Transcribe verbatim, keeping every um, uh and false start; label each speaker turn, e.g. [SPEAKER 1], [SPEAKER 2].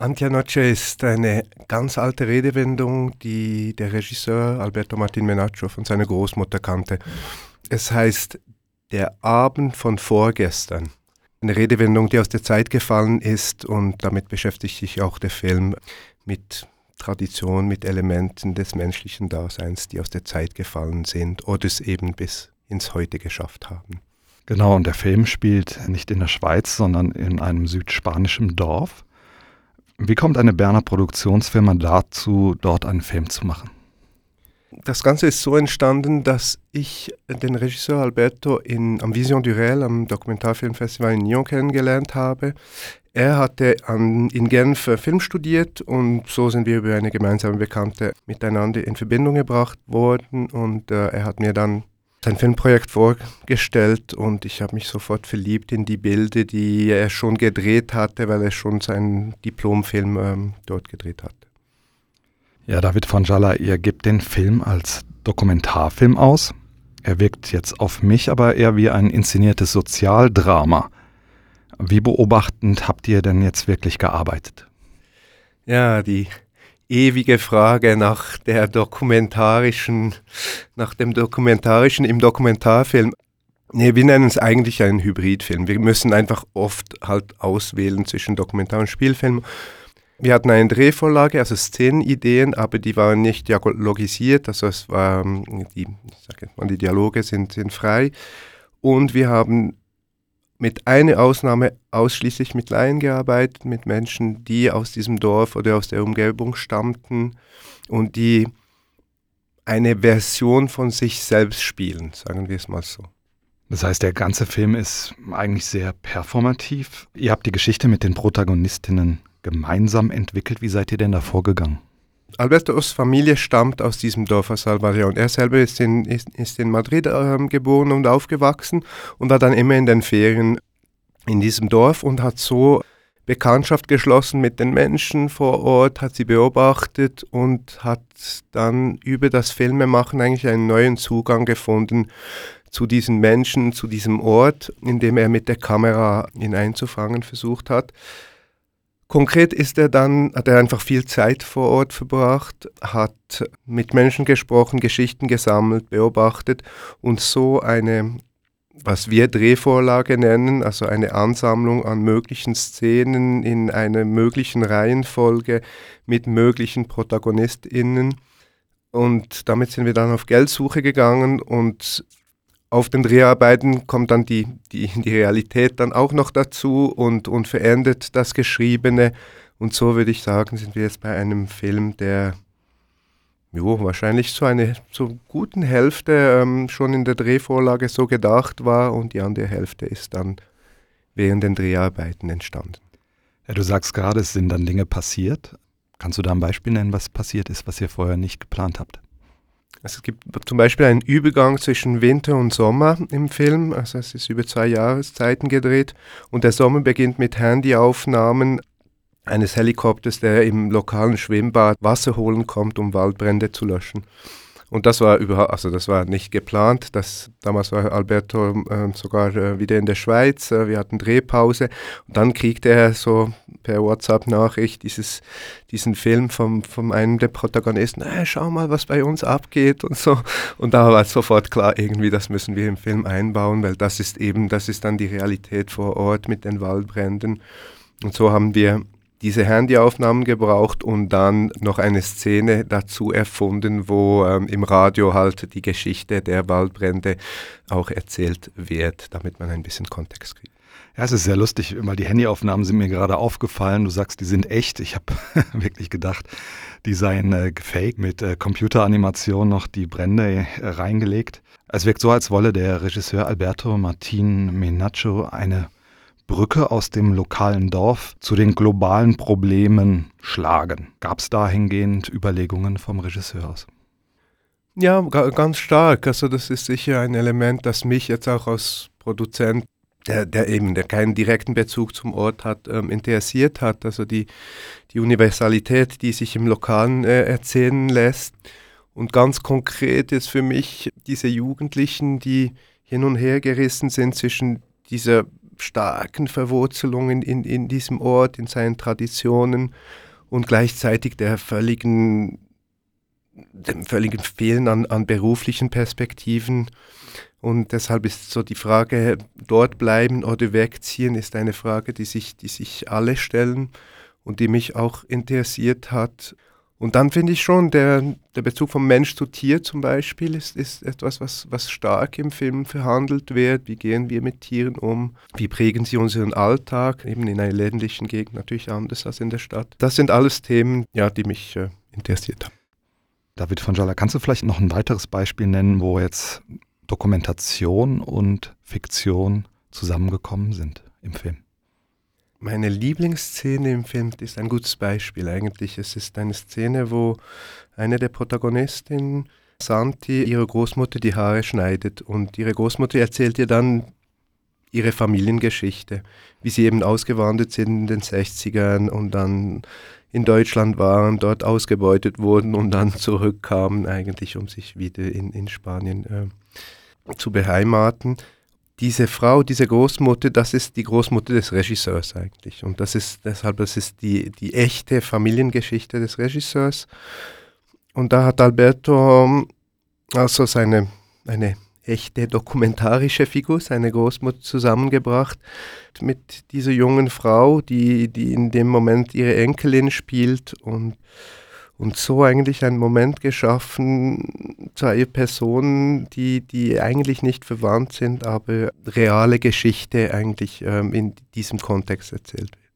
[SPEAKER 1] Antia-Noce ist eine ganz alte Redewendung, die der Regisseur Alberto Martín Menacho von seiner Großmutter kannte. Es heißt der Abend von vorgestern. Eine Redewendung, die aus der Zeit gefallen ist, und damit beschäftigt sich auch der Film mit Tradition, mit Elementen des menschlichen Daseins, die aus der Zeit gefallen sind oder es eben bis ins Heute geschafft haben.
[SPEAKER 2] Genau, und der Film spielt nicht in der Schweiz, sondern in einem südspanischen Dorf. Wie kommt eine Berner Produktionsfirma dazu, dort einen Film zu machen?
[SPEAKER 1] Das Ganze ist so entstanden, dass ich den Regisseur Alberto in, am Vision du Réel, am Dokumentarfilmfestival in Nyon kennengelernt habe. Er hatte an, in Genf Film studiert und so sind wir über eine gemeinsame Bekannte miteinander in Verbindung gebracht worden, und äh, er hat mir dann sein Filmprojekt vorgestellt und ich habe mich sofort verliebt in die Bilder, die er schon gedreht hatte, weil er schon seinen Diplomfilm ähm, dort gedreht hatte.
[SPEAKER 2] Ja, David von Jalla, ihr gebt den Film als Dokumentarfilm aus. Er wirkt jetzt auf mich aber eher wie ein inszeniertes Sozialdrama. Wie beobachtend habt ihr denn jetzt wirklich gearbeitet?
[SPEAKER 1] Ja, die ewige Frage nach der dokumentarischen, nach dem dokumentarischen im Dokumentarfilm. Nee, wir nennen es eigentlich einen Hybridfilm. Wir müssen einfach oft halt auswählen zwischen Dokumentar und Spielfilm. Wir hatten eine Drehvorlage, also Szenenideen, aber die waren nicht dialogisiert, also es war, die, ich sag jetzt mal, die Dialoge sind, sind frei. Und wir haben mit einer Ausnahme ausschließlich mit Laien gearbeitet, mit Menschen, die aus diesem Dorf oder aus der Umgebung stammten und die eine Version von sich selbst spielen, sagen wir es mal so.
[SPEAKER 2] Das heißt, der ganze Film ist eigentlich sehr performativ. Ihr habt die Geschichte mit den Protagonistinnen gemeinsam entwickelt. Wie seid ihr denn da vorgegangen?
[SPEAKER 1] Albertos Familie stammt aus diesem Dorf, aus Salvador. Er selber ist in, ist, ist in Madrid äh, geboren und aufgewachsen und war dann immer in den Ferien in diesem Dorf und hat so Bekanntschaft geschlossen mit den Menschen vor Ort, hat sie beobachtet und hat dann über das Filmemachen eigentlich einen neuen Zugang gefunden zu diesen Menschen, zu diesem Ort, in dem er mit der Kamera ihn einzufangen versucht hat. Konkret ist er dann, hat er einfach viel Zeit vor Ort verbracht, hat mit Menschen gesprochen, Geschichten gesammelt, beobachtet und so eine, was wir Drehvorlage nennen, also eine Ansammlung an möglichen Szenen in einer möglichen Reihenfolge mit möglichen ProtagonistInnen. Und damit sind wir dann auf Geldsuche gegangen und auf den Dreharbeiten kommt dann die, die, die Realität dann auch noch dazu und, und verändert das Geschriebene. Und so würde ich sagen, sind wir jetzt bei einem Film, der jo, wahrscheinlich zu einer so guten Hälfte ähm, schon in der Drehvorlage so gedacht war und die andere Hälfte ist dann während den Dreharbeiten entstanden.
[SPEAKER 2] Ja, du sagst gerade, es sind dann Dinge passiert. Kannst du da ein Beispiel nennen, was passiert ist, was ihr vorher nicht geplant habt?
[SPEAKER 1] Also es gibt zum Beispiel einen Übergang zwischen Winter und Sommer im Film, also es ist über zwei Jahreszeiten gedreht und der Sommer beginnt mit Handyaufnahmen eines Helikopters, der im lokalen Schwimmbad Wasser holen kommt, um Waldbrände zu löschen. Und das war überhaupt, also das war nicht geplant. Das, damals war Alberto äh, sogar äh, wieder in der Schweiz. Äh, wir hatten Drehpause. Und dann kriegte er so per WhatsApp-Nachricht dieses, diesen Film vom, von einem der Protagonisten. Hey, schau mal, was bei uns abgeht und so. Und da war sofort klar, irgendwie, das müssen wir im Film einbauen, weil das ist eben, das ist dann die Realität vor Ort mit den Waldbränden. Und so haben wir diese Handyaufnahmen gebraucht und dann noch eine Szene dazu erfunden, wo ähm, im Radio halt die Geschichte der Waldbrände auch erzählt wird, damit man ein bisschen Kontext kriegt.
[SPEAKER 2] Ja, es ist sehr lustig, weil die Handyaufnahmen sind mir gerade aufgefallen. Du sagst, die sind echt. Ich habe wirklich gedacht, die seien äh, gefaked, mit äh, Computeranimation noch die Brände äh, reingelegt. Es wirkt so, als wolle der Regisseur Alberto Martín Menacho eine Brücke aus dem lokalen Dorf zu den globalen Problemen schlagen. Gab es dahingehend Überlegungen vom Regisseur aus?
[SPEAKER 1] Ja, ga, ganz stark. Also das ist sicher ein Element, das mich jetzt auch als Produzent, der, der eben der keinen direkten Bezug zum Ort hat, ähm, interessiert hat. Also die, die Universalität, die sich im Lokalen äh, erzählen lässt. Und ganz konkret ist für mich diese Jugendlichen, die hin und her gerissen sind zwischen dieser starken Verwurzelung in, in diesem Ort, in seinen Traditionen und gleichzeitig der völligen, dem völligen Fehlen an, an beruflichen Perspektiven. Und deshalb ist so die Frage, dort bleiben oder wegziehen, ist eine Frage, die sich, die sich alle stellen und die mich auch interessiert hat. Und dann finde ich schon, der, der Bezug vom Mensch zu Tier zum Beispiel ist, ist etwas, was, was stark im Film verhandelt wird. Wie gehen wir mit Tieren um? Wie prägen sie unseren Alltag? Eben in einer ländlichen Gegend natürlich anders als in der Stadt. Das sind alles Themen, ja, die mich äh, interessiert haben.
[SPEAKER 2] David von Jalla, kannst du vielleicht noch ein weiteres Beispiel nennen, wo jetzt Dokumentation und Fiktion zusammengekommen sind im Film?
[SPEAKER 1] Meine Lieblingsszene im Film ist ein gutes Beispiel eigentlich. Es ist eine Szene, wo eine der Protagonistinnen, Santi, ihrer Großmutter die Haare schneidet. Und ihre Großmutter erzählt ihr dann ihre Familiengeschichte, wie sie eben ausgewandert sind in den sechzigern und dann in Deutschland waren, dort ausgebeutet wurden und dann zurückkamen eigentlich, um sich wieder in, in Spanien äh, zu beheimaten. Diese Frau, diese Großmutter, das ist die Großmutter des Regisseurs eigentlich. Und das ist deshalb, das ist die, die echte Familiengeschichte des Regisseurs. Und da hat Alberto also seine eine echte dokumentarische Figur, seine Großmutter, zusammengebracht mit dieser jungen Frau, die, die in dem Moment ihre Enkelin spielt und Und so eigentlich einen Moment geschaffen, zwei Personen, die, die eigentlich nicht verwandt sind, aber reale Geschichte eigentlich ähm, in diesem Kontext erzählt wird.